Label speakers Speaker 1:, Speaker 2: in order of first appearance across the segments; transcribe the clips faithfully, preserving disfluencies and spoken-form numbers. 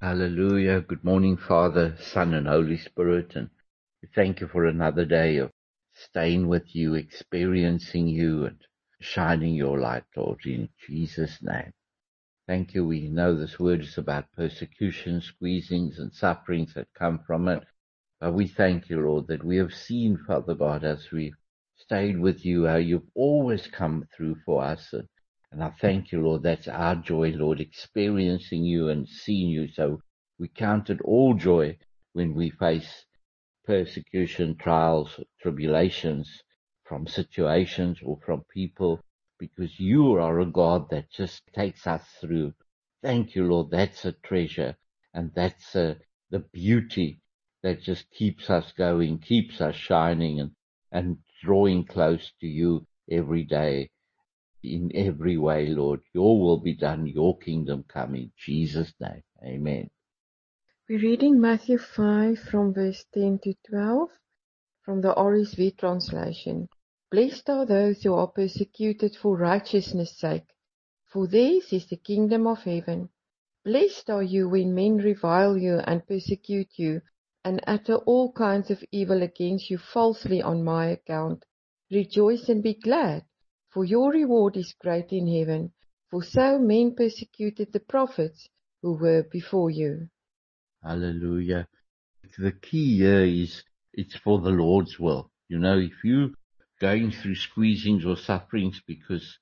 Speaker 1: Hallelujah. Good morning, Father, Son, and Holy Spirit. And we thank you for another day of staying with you, experiencing you, and shining your light, Lord, in Jesus' name. Thank you. We know this word is about persecution, squeezings, and sufferings that come from it. But we thank you, Lord, that we have seen, Father God, as we've stayed with you, how you've always come through for us. And, and I thank you, Lord. That's our joy, Lord, experiencing you and seeing you. So we count it all joy when we face persecution, trials, tribulations from situations or from people, because you are a God that just takes us through. Thank you, Lord. That's a treasure, and that's a, the beauty that just keeps us going, keeps us shining, and, and drawing close to you every day in every way, Lord. Your will be done, your kingdom come in Jesus' name. Amen.
Speaker 2: We're reading Matthew five from verse ten to twelve from the R S V translation. Blessed are those who are persecuted for righteousness' sake, for theirs is the kingdom of heaven. Blessed are you when men revile you and persecute you, and utter all kinds of evil against you falsely on my account. Rejoice and be glad, for your reward is great in heaven, for so men persecuted the prophets who were before you.
Speaker 1: Hallelujah. The key here is it's for the Lord's will. You know, if you going through squeezings or sufferings because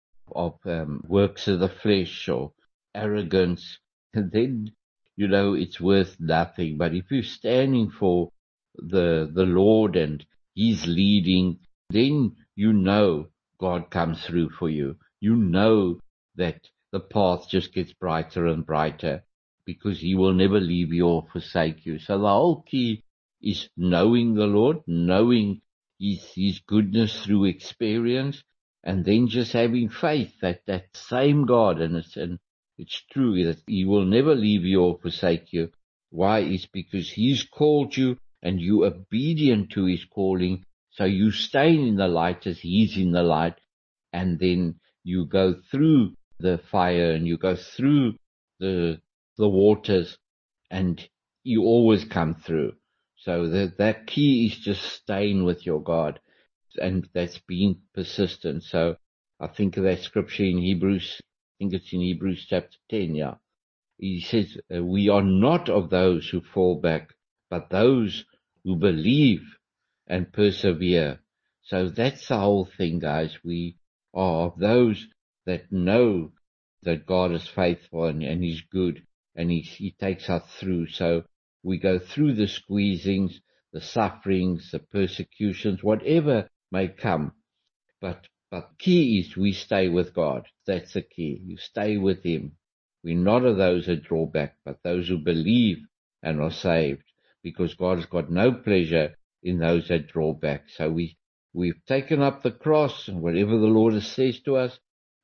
Speaker 1: of um, works of the flesh or arrogance, then, you know, it's worth nothing. But if you're standing for the the Lord and He's leading, then you know God comes through for you. You know that the path just gets brighter and brighter, because He will never leave you or forsake you. So the whole key is knowing the Lord, knowing His, His goodness through experience, and then just having faith that that same God, and it's, and it's true that He will never leave you or forsake you. Why? It's because He's called you and you obedient to His calling. So you stay in the light as He's in the light, and then you go through the fire and you go through the the waters, and you always come through. So that that key is just staying with your God, and that's being persistent. So I think of that scripture in Hebrews, I think it's in Hebrews chapter ten, yeah. He says, uh, we are not of those who fall back, but those who believe and persevere. So that's the whole thing, guys. We are of those that know that God is faithful and, and He's good, and he, he takes us through. So we go through the squeezings, the sufferings, the persecutions, whatever may come. But but key is we stay with God. That's the key. You stay with Him. We're not of those that draw back, but those who believe and are saved, because God has got no pleasure in those that draw back. So we, we've taken up the cross, and whatever the Lord says to us,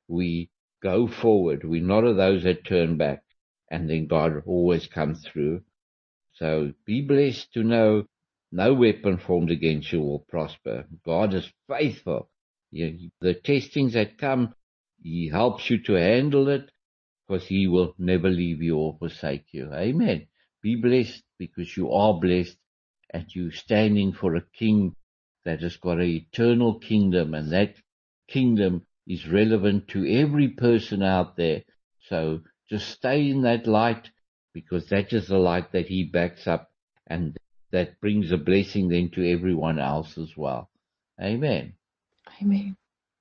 Speaker 1: we go forward. We're not of those that turn back, and then God always comes through. So be blessed to know no weapon formed against you will prosper. God is faithful. You, the testings that come, He helps you to handle it, because He will never leave you or forsake you. Amen. Be blessed, because you are blessed, and you're standing for a King that has got an eternal kingdom, and that kingdom is relevant to every person out there. So just stay in that light, because that is the light that He backs up, and that brings a blessing then to everyone else as well. Amen.
Speaker 2: Amen.